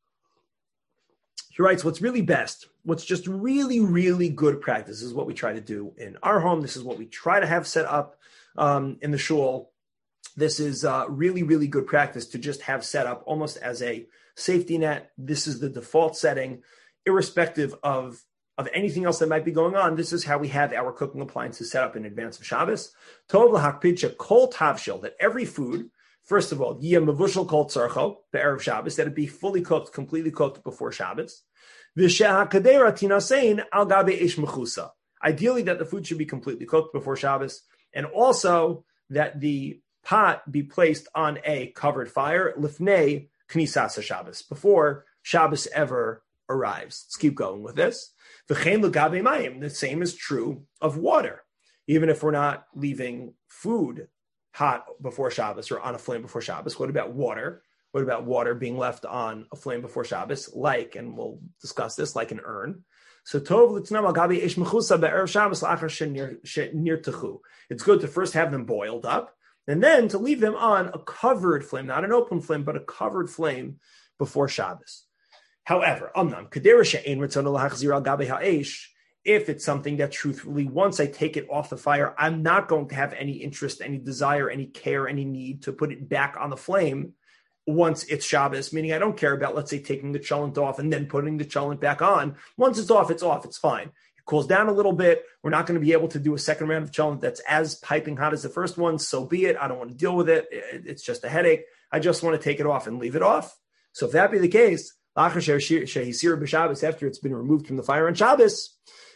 S1: he writes, what's really best, what's just really, really good practice is what we try to do in our home. This is what we try to have set up um, in the shul. This is uh, really, really good practice to just have set up almost as a safety net. This is the default setting, irrespective of, of anything else that might be going on. This is how we have our cooking appliances set up in advance of Shabbos. Tov l'hakpid kol tavshil, that every food, first of all, yeh mevushal kol tzarcho be'erev Shabbos, that it be fully cooked, completely cooked before Shabbos. V'shehakadera tinasein al gabe ish mechusa. Ideally, that the food should be completely cooked before Shabbos, and also that the pot be placed on a covered fire, lifnei knisas Shabbos, before Shabbos ever arrives. Let's keep going with this. V'chein l'gabe mayim. The same is true of water. Even if we're not leaving food hot before Shabbos or on a flame before Shabbos, what about water? What about water being left on a flame before Shabbos? Like, and we'll discuss this, like an urn. So tov l'tnam al gabe ish mechusa be'erev Shabbos la'achar shenirtechu. It's good to first have them boiled up, and then to leave them on a covered flame, not an open flame, but a covered flame before Shabbos. However, amnam kadera she'ein ritzon lahachzir al gabe ha'esh. If it's something that truthfully, once I take it off the fire, I'm not going to have any interest, any desire, any care, any need to put it back on the flame once it's Shabbos, meaning I don't care about, let's say, taking the cholent off and then putting the cholent back on. Once it's off, it's off. It's fine. It cools down a little bit. We're not going to be able to do a second round of cholent that's as piping hot as the first one. So be it. I don't want to deal with it. It's just a headache. I just want to take it off and leave it off. So if that be the case, after it's been removed from the fire on Shabbos,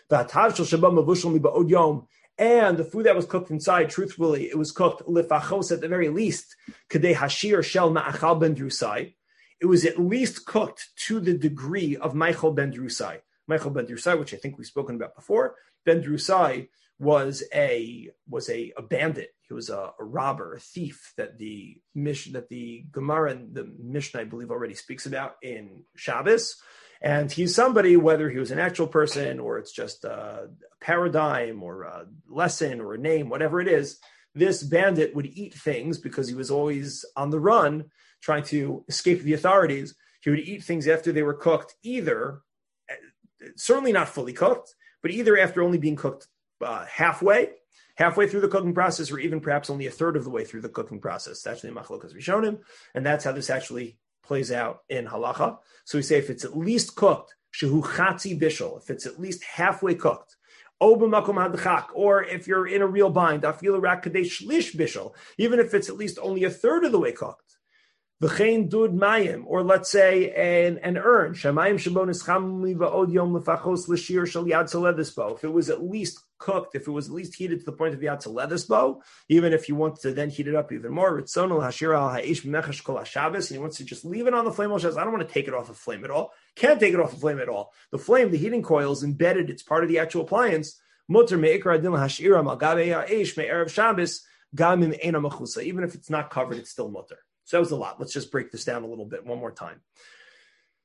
S1: and the food that was cooked inside, truthfully, it was cooked lifachos at the very least. Kadei hashir shel ma'achal ben drusai. It was at least cooked to the degree of Michael ben Drusai. Michael ben Drusai, which I think we've spoken about before. Ben Drusai was a was a, a bandit. He was a, a robber, a thief that the Mish that the Gemara and the Mishnah, I believe, already speaks about in Shabbos. And he's somebody, whether he was an actual person or it's just a paradigm or a lesson or a name, whatever it is, this bandit would eat things because he was always on the run, trying to escape the authorities. He would eat things after they were cooked, either, certainly not fully cooked, but either after only being cooked uh, halfway, halfway through the cooking process, or even perhaps only a third of the way through the cooking process. It's actually machlokas rishonim, and that's how this actually plays out in halacha. So we say if it's at least cooked, shehu chatzi bishul, if it's at least halfway cooked, or if you're in a real bind, afilu rak kadei shlish bishul, even if it's at least only a third of the way cooked. V'chein dud mayim, or let's say an, an urn, shamayim shabo nischam va'od yom lefachos l'shir shel yad saledisbo. If it was at least cooked, if it was at least heated to the point of yad saledisbo, even if you want to then heat it up even more, ritzonal hashir al ha'ish b'mechash kol haShabbos, and he wants to just leave it on the flame all Shabbos. I don't want to take it off the flame at all. Can't take it off the flame at all. The flame, the heating coil is embedded. It's part of the actual appliance. Mutter me'ikra adin hashira mal gabe ha'ish me'erev Shabbos gamim ena mechusa. Even if it's not covered, it's still mutter. So that was a lot. Let's just break this down a little bit one more time.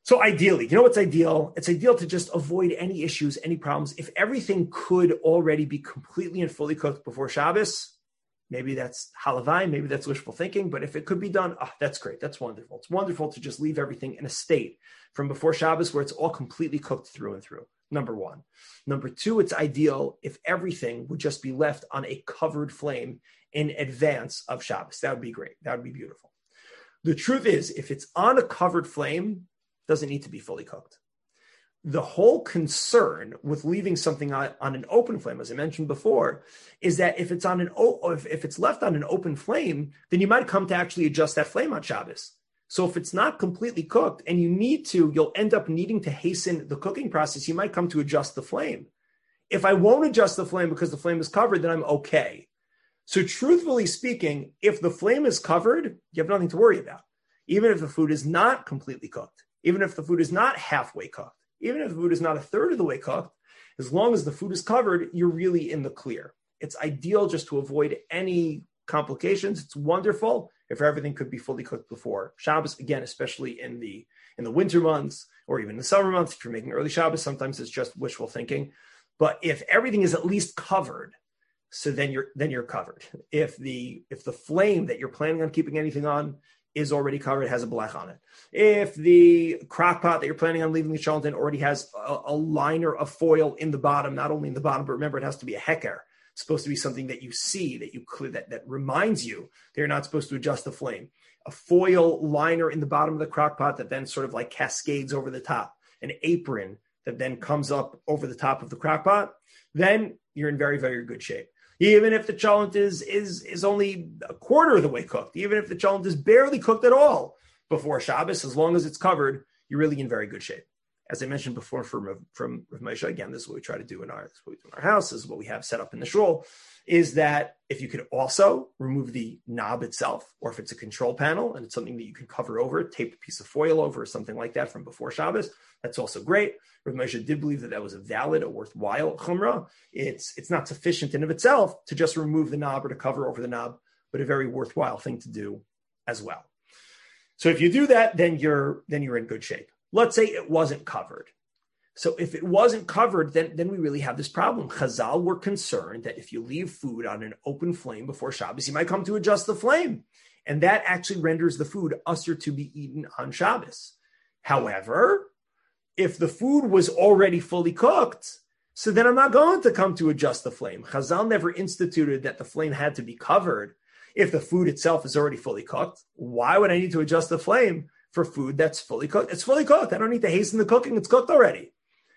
S1: So ideally, you know what's ideal? It's ideal to just avoid any issues, any problems. If everything could already be completely and fully cooked before Shabbos, maybe that's halavai, maybe that's wishful thinking, but if it could be done, oh, that's great. That's wonderful. It's wonderful to just leave everything in a state from before Shabbos where it's all completely cooked through and through. Number one. Number two, it's ideal if everything would just be left on a covered flame in advance of Shabbos. That would be great. That would be beautiful. The truth is, if it's on a covered flame, it doesn't need to be fully cooked. The whole concern with leaving something on, on an open flame, as I mentioned before, is that if it's on an if, if it's left on an open flame, then you might come to actually adjust that flame on Shabbos. So if it's not completely cooked and you need to, you'll end up needing to hasten the cooking process. You might come to adjust the flame. If I won't adjust the flame because the flame is covered, then I'm okay. So truthfully speaking, if the flame is covered, you have nothing to worry about. Even if the food is not completely cooked, even if the food is not halfway cooked, even if the food is not a third of the way cooked, as long as the food is covered, you're really in the clear. It's ideal just to avoid any complications. It's wonderful if everything could be fully cooked before Shabbos. Again, especially in the in the winter months or even the summer months, if you're making early Shabbos, sometimes it's just wishful thinking. But if everything is at least covered, so then you're then you're covered. If the if the flame that you're planning on keeping anything on is already covered, has a blech on it. If the crock pot that you're planning on leaving the cholent in already has a, a liner of foil in the bottom, not only in the bottom, but remember it has to be a heker. It's supposed to be something that you see, that you that, that reminds you that you're not supposed to adjust the flame. A foil liner in the bottom of the crock pot that then sort of like cascades over the top. An apron that then comes up over the top of the crock pot. Then you're in very, very good shape. Even if the cholent is, is, is only a quarter of the way cooked, even if the cholent is barely cooked at all before Shabbos, as long as it's covered, you're really in very good shape. As I mentioned before from, from Rav Moshe, again, this is what we try to do in our, this is what we do in our house, this is what we have set up in the shul, is that if you could also remove the knob itself, or if it's a control panel and it's something that you can cover over, tape a piece of foil over or something like that from before Shabbos, that's also great. Rav Moshe did believe that that was a valid, a worthwhile chumrah. It's, it's not sufficient in of itself to just remove the knob or to cover over the knob, but a very worthwhile thing to do as well. So if you do that, then you're, then you're in good shape. Let's say it wasn't covered. So if it wasn't covered, then, then we really have this problem. Chazal were concerned that if you leave food on an open flame before Shabbos, you might come to adjust the flame. And that actually renders the food usher to be eaten on Shabbos. However, if the food was already fully cooked, so then I'm not going to come to adjust the flame. Chazal never instituted that the flame had to be covered. If the food itself is already fully cooked, why would I need to adjust the flame for food that's fully cooked? It's fully cooked. I don't need to hasten the cooking. It's cooked already.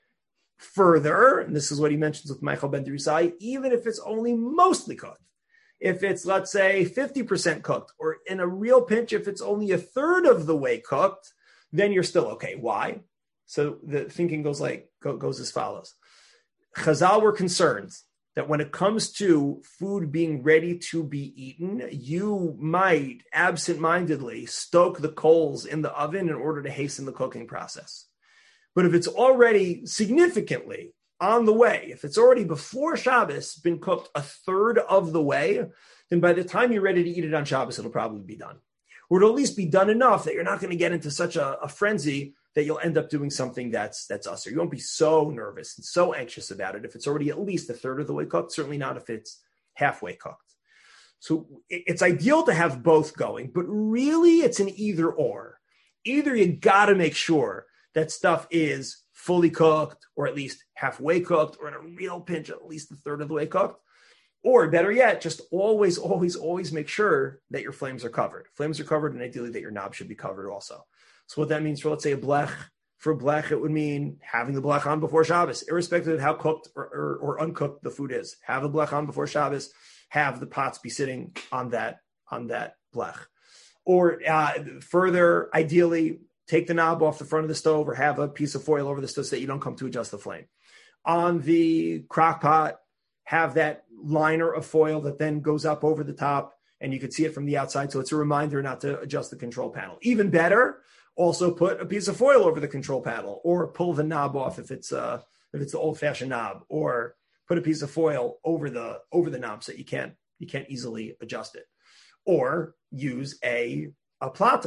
S1: Further, and this is what he mentions with Michael Ben Drusai, even if it's only mostly cooked, if it's, let's say, fifty percent cooked, or in a real pinch, if it's only a third of the way cooked, then you're still okay. Why? So the thinking goes like goes as follows. Chazal were concerned that when it comes to food being ready to be eaten, you might absent-mindedly stoke the coals in the oven in order to hasten the cooking process. But if it's already significantly on the way, if it's already before Shabbos been cooked a third of the way, then by the time you're ready to eat it on Shabbos, it'll probably be done. Or it'll at least be done enough that you're not going to get into such a, a frenzy that you'll end up doing something that's that's us. Or you won't be so nervous and so anxious about it if it's already at least a third of the way cooked, certainly not if it's halfway cooked. So it's ideal to have both going, but really it's an either or. Either you got to make sure that stuff is fully cooked or at least halfway cooked, or in a real pinch, at least a third of the way cooked. Or better yet, just always, always, always make sure that your flames are covered. Flames are covered, and ideally that your knob should be covered also. So what that means for, let's say, a blech, for a blech, it would mean having the blech on before Shabbos, irrespective of how cooked or, or, or uncooked the food is. Have the blech on before Shabbos, have the pots be sitting on that, on that blech. Or uh, further, ideally, take the knob off the front of the stove or have a piece of foil over the stove so that you don't come to adjust the flame. On the crock pot, have that liner of foil that then goes up over the top and you can see it from the outside. So it's a reminder not to adjust the control panel. Even better, also put a piece of foil over the control panel or pull the knob off if it's uh if it's the old fashioned knob, or put a piece of foil over the over the knob so you can't you can't easily adjust it. Or use a a plata.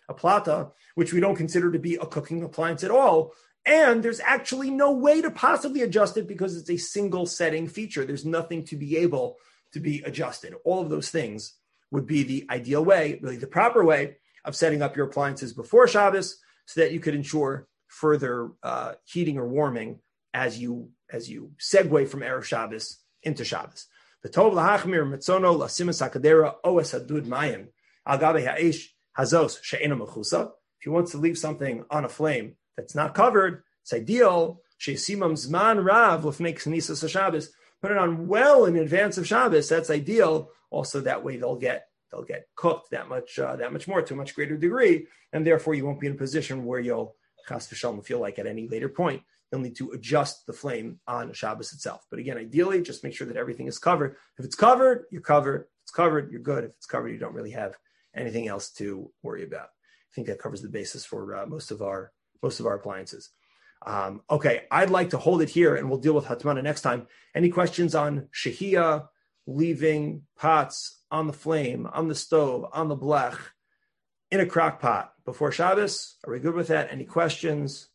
S1: a plata, which we don't consider to be a cooking appliance at all. And there's actually no way to possibly adjust it because it's a single setting feature. There's nothing to be able to be adjusted. All of those things would be the ideal way, really the proper way of setting up your appliances before Shabbos so that you could ensure further uh, heating or warming as you as you segue from Erev Shabbos into Shabbos. The Tov lahachmir mitzono lasimas hakadera oes hadud mayim al gabe ha'esh hazos she'ena mechusa. If he wants to leave something on a flame that's not covered, it's ideal. She'esimam zman rav lefnei knisas Shabbos. Put it on well in advance of Shabbos. That's ideal. Also, that way they'll get they'll get cooked that much uh, that much more to a much greater degree, and therefore you won't be in a position where you'll chas v'shalom feel like at any later point you'll need to adjust the flame on Shabbos itself. But again, ideally, just make sure that everything is covered. If it's covered, you're covered. If it's covered, you're good. If it's covered, you don't really have anything else to worry about. I think that covers the basis for uh, most of our most of our appliances. Um, okay, I'd like to hold it here, and we'll deal with Hatmana next time. Any questions on Shehiyah, leaving pots on the flame, on the stove, on the blech, in a crock pot before Shabbos? Are we good with that? Any questions?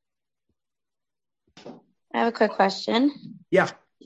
S2: I have a quick question.
S1: Yeah.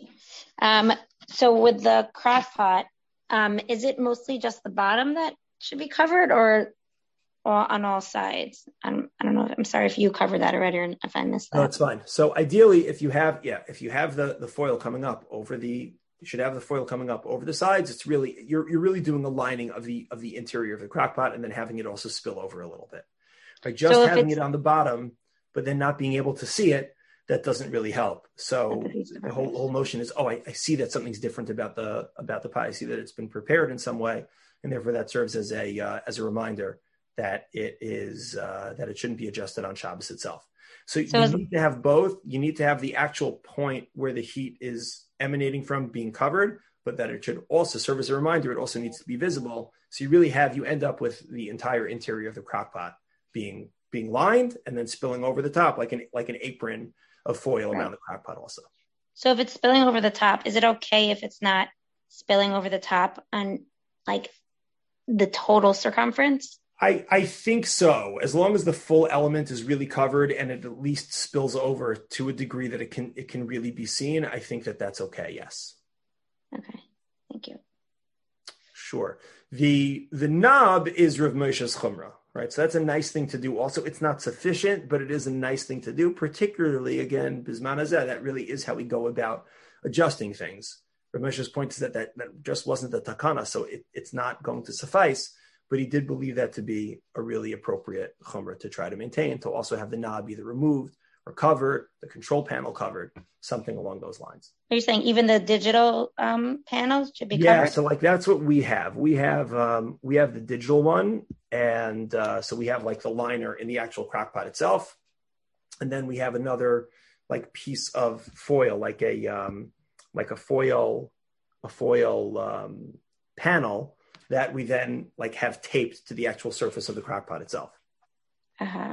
S2: Um, so with the crock pot, um, is it mostly just the bottom that should be covered, or, or on all sides? I'm, I don't know. I'm sorry if you covered that already, or if I missed that.
S1: No, it's fine. So ideally, if you have, yeah, if you have the, the foil coming up over the, you should have the foil coming up over the sides. It's really, you're you're really doing a lining of the of the interior of the crock pot and then having it also spill over a little bit. Right? Just so having it on the bottom, but then not being able to see it, that doesn't really help. So the whole whole notion is, oh, I, I see that something's different about the about the pie. I see that it's been prepared in some way, and therefore that serves as a uh, as a reminder that it is uh, that it shouldn't be adjusted on Shabbos itself. So, so you need to have both. You need to have the actual point where the heat is emanating from being covered, but that it should also serve as a reminder. It also needs to be visible. So you really have, you end up with the entire interior of the crock pot being being lined and then spilling over the top like an like an apron of foil right around the crock pot also.
S2: So if it's spilling over the top, is it okay if it's not spilling over the top on like the total circumference?
S1: I, I think so. As long as the full element is really covered and it at least spills over to a degree that it can it can really be seen, I think that that's okay. Yes.
S2: Okay. Thank you.
S1: Sure. The the knob is Rav Moshe's chumrah, right? So that's a nice thing to do. Also, it's not sufficient, but it is a nice thing to do. Particularly, again, Bisman Hazeh, that really is how we go about adjusting things. Rav Moshe's point is that that, that just wasn't the takana, so it, it's not going to suffice. But he did believe that to be a really appropriate chumrah to try to maintain, to also have the knob either removed or covered, the control panel covered, something along those lines.
S2: Are you saying even the digital um, panels should be
S1: yeah,
S2: covered?
S1: Yeah, so like that's what we have. We have um, we have the digital one, and uh, so we have like the liner in the actual crock pot itself, and then we have another like piece of foil, like a um, like a foil a foil um, panel that we then like have taped to the actual surface of the crock pot itself.
S2: Uh-huh.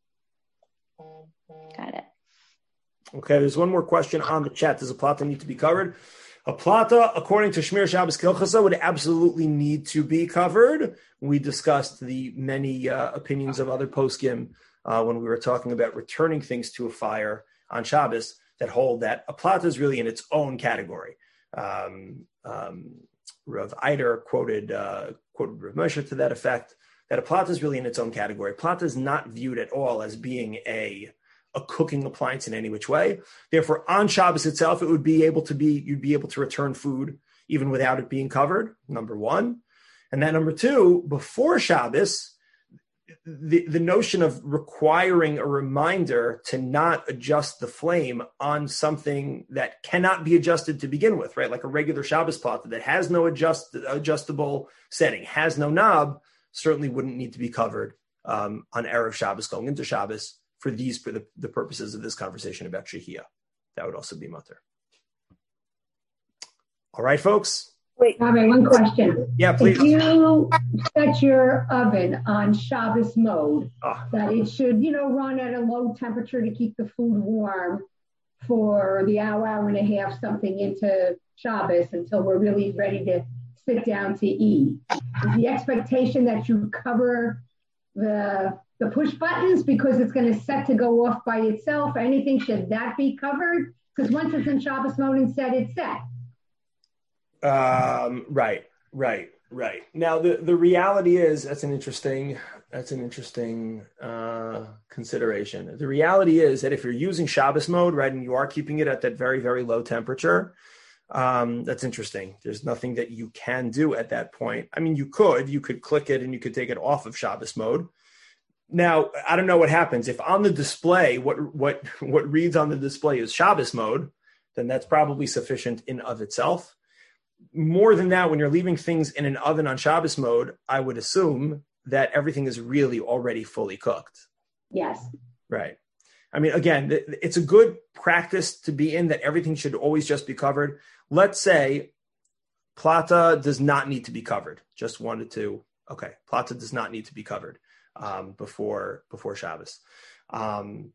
S2: Got it.
S1: Okay, there's one more question on the chat. Does a plata need to be covered? A plata, according to Shmir Shabbos Kilchasa, would absolutely need to be covered. We discussed the many uh, opinions of other poskim uh, when we were talking about returning things to a fire on Shabbos that hold that a plata is really in its own category. Um, um, Rav Eider quoted uh, quoted Rav Moshe to that effect, that a plata is really in its own category. Plata is not viewed at all as being a, a cooking appliance in any which way. Therefore, on Shabbos itself, it would be able to be, you'd be able to return food even without it being covered, number one. And then number two, before Shabbos, the, the notion of requiring a reminder to not adjust the flame on something that cannot be adjusted to begin with, right? Like a regular Shabbos plata that has no adjust, adjustable setting, has no knob, certainly wouldn't need to be covered um, on Erev Shabbos going into Shabbos for these, for the, the purposes of this conversation about Shehiyah. That would also be mutter. All right, folks.
S3: Wait, Rabbi, one question.
S1: Yeah, please.
S3: If you set your oven on Shabbos mode,
S1: ah.
S3: that it should, you know, run at a low temperature to keep the food warm for the hour, hour and a half, something into Shabbos until we're really ready to sit down to eat. Is the expectation that you cover the the push buttons because it's going to set to go off by itself? Anything, should that be covered? Because once it's in Shabbos mode and set, it's set.
S1: Um, right, right, right. Now the, the reality is that's an interesting that's an interesting uh, consideration. The reality is that if you're using Shabbos mode, right, and you are keeping it at that very, very low temperature, um, that's interesting. There's nothing that you can do at that point. I mean, you could, you could click it and you could take it off of Shabbos mode. Now, I don't know what happens. If on the display, what what what reads on the display is Shabbos mode, then that's probably sufficient in of itself. More than that, when you're leaving things in an oven on Shabbos mode, I would assume that everything is really already fully cooked.
S3: Yes.
S1: Right. I mean, again, it's a good practice to be in that everything should always just be covered. Let's say plata does not need to be covered. Just wanted to, okay, plata does not need to be covered um, before before Shabbos. Um,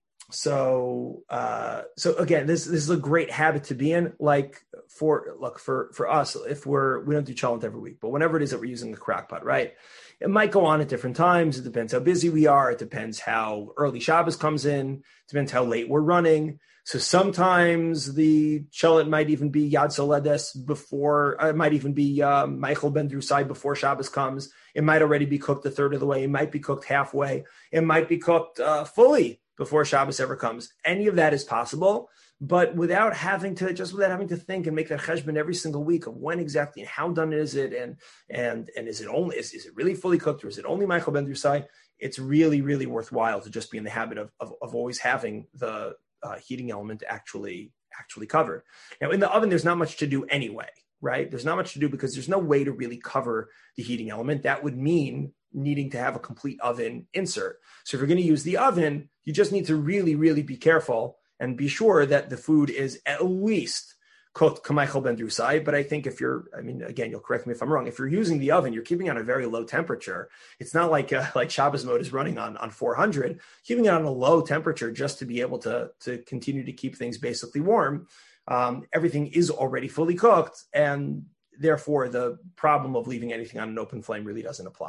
S1: so uh, so again, this this is a great habit to be in. Like for look for for us, if we're we don't do cholent every week, but whenever it is that we're using the crock pot, right? It might go on at different times. It depends how busy we are. It depends how early Shabbos comes in. It depends how late we're running. So sometimes the cholent might even be Yad Soledes before, uh, it might even be um, Michael Ben Drusai before Shabbos comes. It might already be cooked a third of the way. It might be cooked halfway. It might be cooked uh, fully before Shabbos ever comes. Any of that is possible, but without having to, just without having to think and make that cheshbon every single week of when exactly and how done is it, and and and is it only, is, is it really fully cooked, or is it only Michael Ben Drusai? It's really, really worthwhile to just be in the habit of of, of always having the uh, heating element actually actually covered. Now in the oven, there's not much to do anyway, right? There's not much to do because there's no way to really cover the heating element. That would mean needing to have a complete oven insert. So if you're going to use the oven, you just need to really, really be careful and be sure that the food is at least cooked K'Michael Ben Drusai. But I think if you're, I mean, again, you'll correct me if I'm wrong. If you're using the oven, you're keeping it on a very low temperature. It's not like uh, like Shabbos mode is running on, on four hundred. Keeping it on a low temperature just to be able to, to continue to keep things basically warm. Um, everything is already fully cooked, and therefore the problem of leaving anything on an open flame really doesn't apply.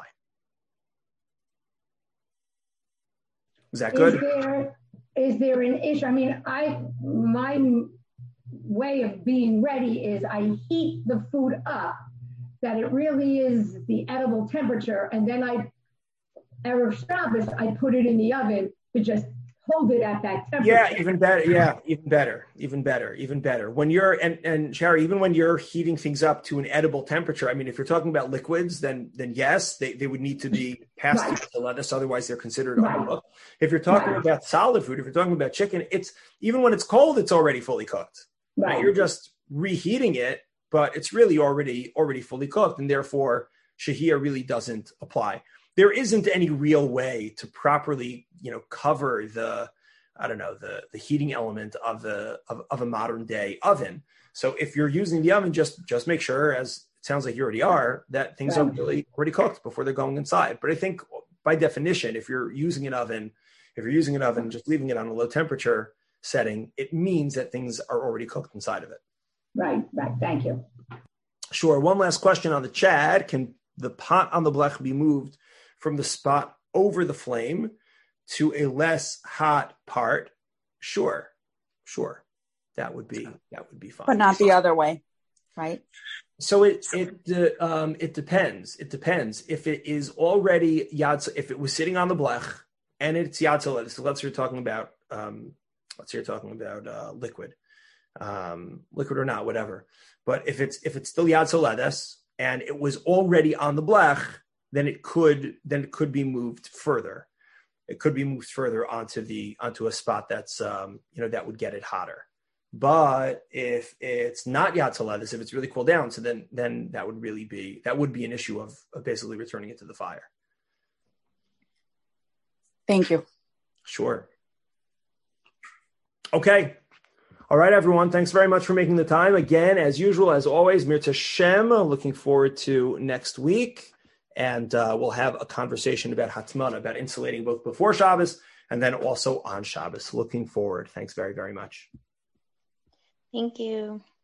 S1: Is that good?
S3: Is there, is there an issue? I mean, I my way of being ready is I heat the food up that it really is the edible temperature, and then I, Erev Shabbos, I put it in the oven to just hold it at that temperature.
S1: Yeah, even better. Yeah, even better, even better, even better. When you're, and, and Sherry, even when you're heating things up to an edible temperature, I mean, if you're talking about liquids, then then yes, they, they would need to be passed right. through the lettuce, otherwise they're considered right. overcooked. If you're talking right. about solid food, if you're talking about chicken, it's, even when it's cold, it's already fully cooked. Right. Right? You're just reheating it, but it's really already already fully cooked, and therefore shahiyah really doesn't apply. There isn't any real way to properly, you know, cover the, I don't know, the, the heating element of the of, of a modern day oven. So if you're using the oven, just just make sure, as it sounds like you already are, that things are really already cooked before they're going inside. But I think by definition, if you're using an oven, if you're using an oven, just leaving it on a low temperature setting, it means that things are already cooked inside of it.
S3: Right, right. Thank you.
S1: Sure. One last question on the chat. Can the pot on the blech be moved from the spot over the flame to a less hot part? Sure, sure, that would be that would be fine,
S4: but not the other way, right?
S1: So it it uh, um, it depends. It depends if it is already yad. If it was sitting on the blech and it's yad soledes. So let's say you're talking about um, let's say you're talking about uh, liquid, um, liquid or not, whatever. But if it's if it's still yad soledes and it was already on the blech, then it could then it could be moved further. It could be moved further onto the onto a spot that's um, you know that would get it hotter. But if it's not yad soledes, if it's really cooled down, so then then that would really be that would be an issue of, of basically returning it to the fire.
S4: Thank you.
S1: Sure. Okay. All right, everyone. Thanks very much for making the time. Again, as usual, as always, Mirta Shem. Looking forward to next week. And uh, we'll have a conversation about Hatmana, about insulating both before Shabbos and then also on Shabbos. Looking forward. Thanks very, very much.
S2: Thank you.